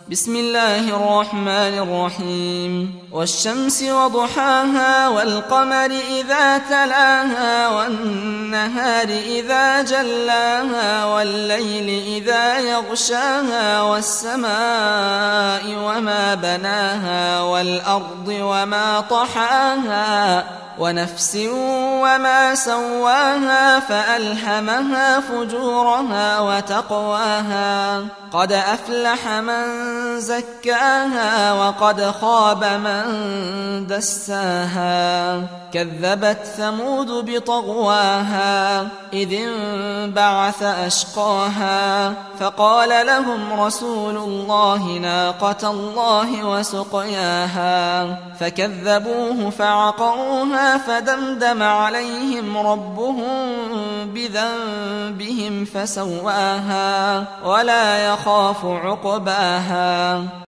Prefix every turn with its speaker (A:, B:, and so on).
A: بسم الله الرحمن الرحيم والشمس وضحاها والقمر إذا تلاها والنهار إذا جلاها والليل إذا يغشاها والسماء وما بناها والأرض وما طحاها ونفس وما سواها فألهمها فجورها وتقواها قد أفلح من زكاها وقد خاب من دساها كذبت ثمود بطغواها إذ انبعث أشقاها فقال لهم رسول الله ناقة الله وسقياها فكذبوه فعقروها فدمدم عليهم ربهم بذنبهم فسواها ولا يخاف عقباها